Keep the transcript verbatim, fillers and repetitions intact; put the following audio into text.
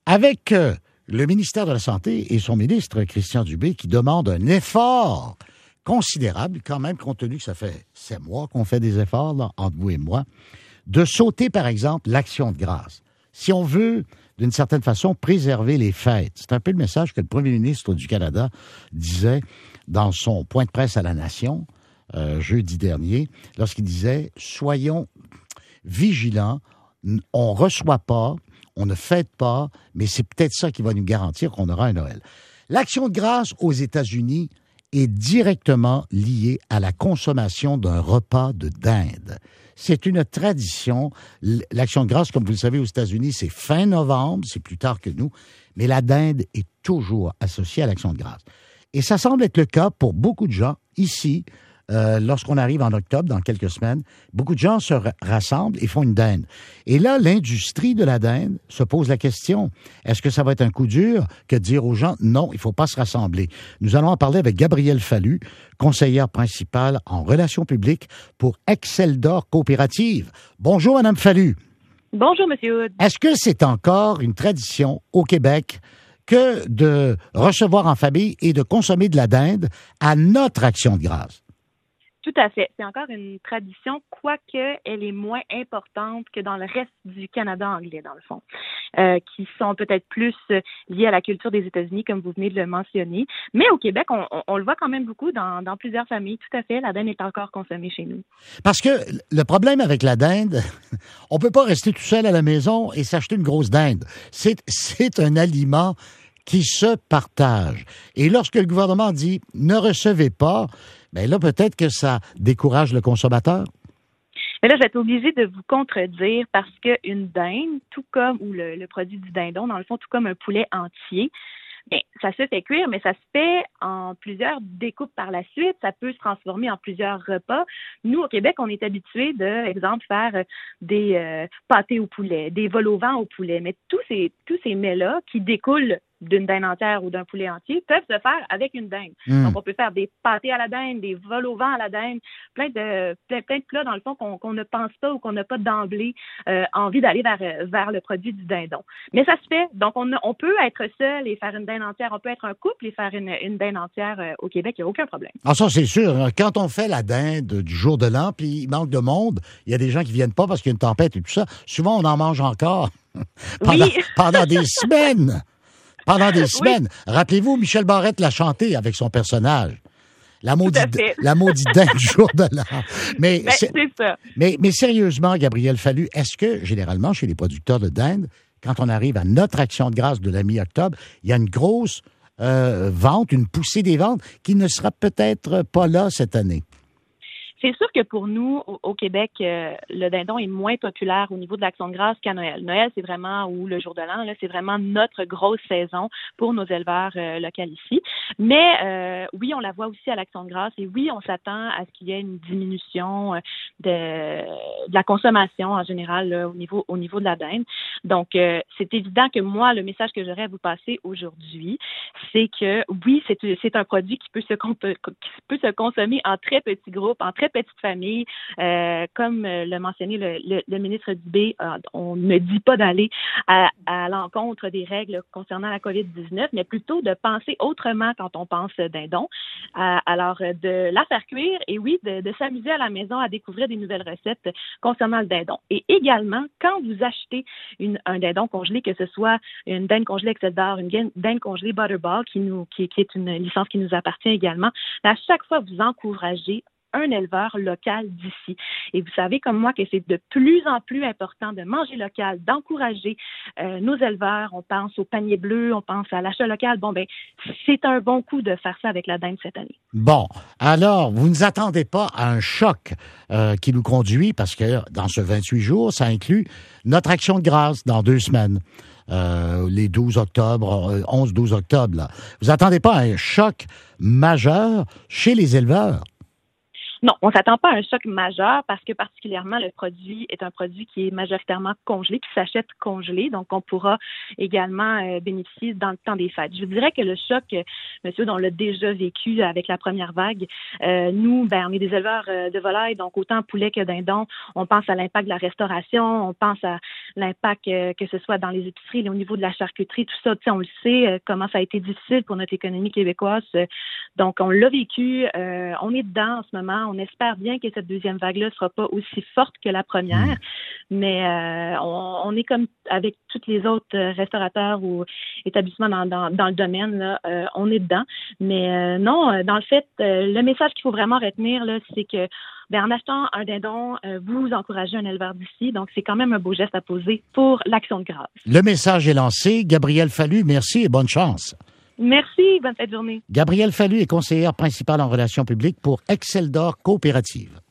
avec euh, le ministère de la Santé et son ministre, Christian Dubé, qui demande un effort considérable, quand même, compte tenu que ça fait sept mois qu'on fait des efforts, là, entre vous et moi, de sauter, par exemple, l'Action de grâce. Si on veut, d'une certaine façon, préserver les fêtes. C'est un peu le message que le premier ministre du Canada disait dans son point de presse à la Nation, euh, jeudi dernier, lorsqu'il disait « Soyons vigilants, on ne reçoit pas, on ne fête pas, mais c'est peut-être ça qui va nous garantir qu'on aura un Noël. » L'Action de grâce aux États-Unis est directement liée à la consommation d'un repas de dinde. C'est une tradition. L'Action de grâce, comme vous le savez, aux États-Unis, c'est fin novembre, c'est plus tard que nous, mais la dinde est toujours associée à l'Action de grâce. Et ça semble être le cas pour beaucoup de gens ici. Euh, lorsqu'on arrive en octobre, dans quelques semaines, beaucoup de gens se r- rassemblent et font une dinde. Et là, l'industrie de la dinde se pose la question, est-ce que ça va être un coup dur que de dire aux gens, non, il ne faut pas se rassembler? Nous allons en parler avec Gabrielle Fallu, conseillère principale en relations publiques pour Exceldor Coopérative. Bonjour, Madame Fallu. Bonjour, Monsieur Hood. Est-ce que c'est encore une tradition au Québec que de recevoir en famille et de consommer de la dinde à notre Action de grâce? Tout à fait. C'est encore une tradition, quoique elle est moins importante que dans le reste du Canada anglais, dans le fond, euh, qui sont peut-être plus liés à la culture des États-Unis, comme vous venez de le mentionner. Mais au Québec, on, on, on le voit quand même beaucoup dans, dans plusieurs familles. Tout à fait, la dinde est encore consommée chez nous. Parce que le problème avec la dinde, on peut pas rester tout seul à la maison et s'acheter une grosse dinde. C'est, c'est un aliment qui se partage. Et lorsque le gouvernement dit « ne recevez pas », bien là, peut-être que ça décourage le consommateur. Mais là, je vais être obligée de vous contredire parce qu'une dinde, tout comme, ou le, le produit du dindon, dans le fond, tout comme un poulet entier, bien, ça se fait cuire, mais ça se fait en plusieurs découpes par la suite. Ça peut se transformer en plusieurs repas. Nous, au Québec, on est habitués de, exemple, faire des euh, pâtés au poulet, des vols au vent au poulet. Mais tous ces, tous ces mets-là qui découlent d'une dinde entière ou d'un poulet entier peuvent se faire avec une dinde. Mmh. Donc, on peut faire des pâtés à la dinde, des vols au vent à la dinde, plein de, plein, plein de plats, dans le fond, qu'on, qu'on ne pense pas ou qu'on n'a pas d'emblée euh, envie d'aller vers, vers le produit du dindon. Mais ça se fait. Donc, on, on peut être seul et faire une dinde entière. On peut être un couple et faire une, une dinde entière euh, au Québec. Il n'y a aucun problème. Ah, ça, c'est sûr. Quand on fait la dinde du jour de l'an, puis il manque de monde, il y a des gens qui viennent pas parce qu'il y a une tempête et tout ça. Souvent, on en mange encore pendant, oui. pendant des semaines. Pendant des semaines. Oui. Rappelez-vous, Michel Barrette l'a chanté avec son personnage. La maudite, la maudite dinde du jour de l'an. Mais, ben, c'est, c'est ça. Mais, mais sérieusement, Gabrielle Fallu, est-ce que, généralement, chez les producteurs de dinde, quand on arrive à notre Action de grâce de la mi-octobre, il y a une grosse euh, vente, une poussée des ventes qui ne sera peut-être pas là cette année? C'est sûr que pour nous, au, au Québec, euh, le dindon est moins populaire au niveau de l'Action de grâce qu'à Noël. Noël, c'est vraiment, ou le jour de l'an, là, c'est vraiment notre grosse saison pour nos éleveurs euh, locaux ici. Mais euh, oui, on la voit aussi à l'Action de grâce et oui, on s'attend à ce qu'il y ait une diminution euh, de, de la consommation en général là, au niveau au niveau de la dinde. Donc, euh, c'est évident que moi, le message que j'aurais à vous passer aujourd'hui, c'est que oui, c'est, c'est un produit qui peut se comp- qui peut se consommer en très petits groupes, en très petite famille. Euh, comme l'a mentionné le, le, le ministre Dubé, euh, on ne dit pas d'aller à, à l'encontre des règles concernant la covid dix-neuf, mais plutôt de penser autrement quand on pense dindon. Euh, alors, de la faire cuire et oui, de, de s'amuser à la maison à découvrir des nouvelles recettes concernant le dindon. Et également, quand vous achetez une, un dindon congelé, que ce soit une dinde congelée Exceldor, une dinde congelée Butterball, qui, nous, qui, qui est une licence qui nous appartient également, à chaque fois, vous encouragez un éleveur local d'ici. Et vous savez comme moi que c'est de plus en plus important de manger local, d'encourager euh, nos éleveurs. On pense au panier bleu, on pense à l'achat local. Bon, ben, c'est un bon coup de faire ça avec la dinde cette année. Bon, alors, vous ne vous attendez pas à un choc euh, qui nous conduit, parce que dans ce vingt-huit jours, ça inclut notre Action de grâce dans deux semaines. Euh, les douze octobre, onze douze octobre, là. Vous attendez pas à un choc majeur chez les éleveurs? Non, on ne s'attend pas à un choc majeur parce que particulièrement le produit est un produit qui est majoritairement congelé, qui s'achète congelé, donc on pourra également euh, bénéficier dans le temps des fêtes. Je vous dirais que le choc, euh, monsieur, on l'a déjà vécu avec la première vague. Euh, nous, ben, on est des éleveurs euh, de volailles, donc autant poulet que dindon. On pense à l'impact de la restauration, on pense à l'impact euh, que ce soit dans les épiceries, au niveau de la charcuterie, tout ça, tu sais, on le sait, euh, comment ça a été difficile pour notre économie québécoise. Euh, donc, on l'a vécu, euh, on est dedans en ce moment. On espère bien que cette deuxième vague-là ne sera pas aussi forte que la première, mmh. mais euh, on, on est comme avec tous les autres restaurateurs ou établissements dans, dans, dans le domaine, là, euh, on est dedans. Mais euh, non, dans le fait, euh, le message qu'il faut vraiment retenir, là, c'est que ben, en achetant un dindon, euh, vous encouragez un éleveur d'ici, donc c'est quand même un beau geste à poser pour l'Action de grâce. Le message est lancé. Gabrielle Fallu, merci et bonne chance. Merci, bonne fin de journée. Gabrielle Fallu est conseillère principale en relations publiques pour Exceldor Coopérative.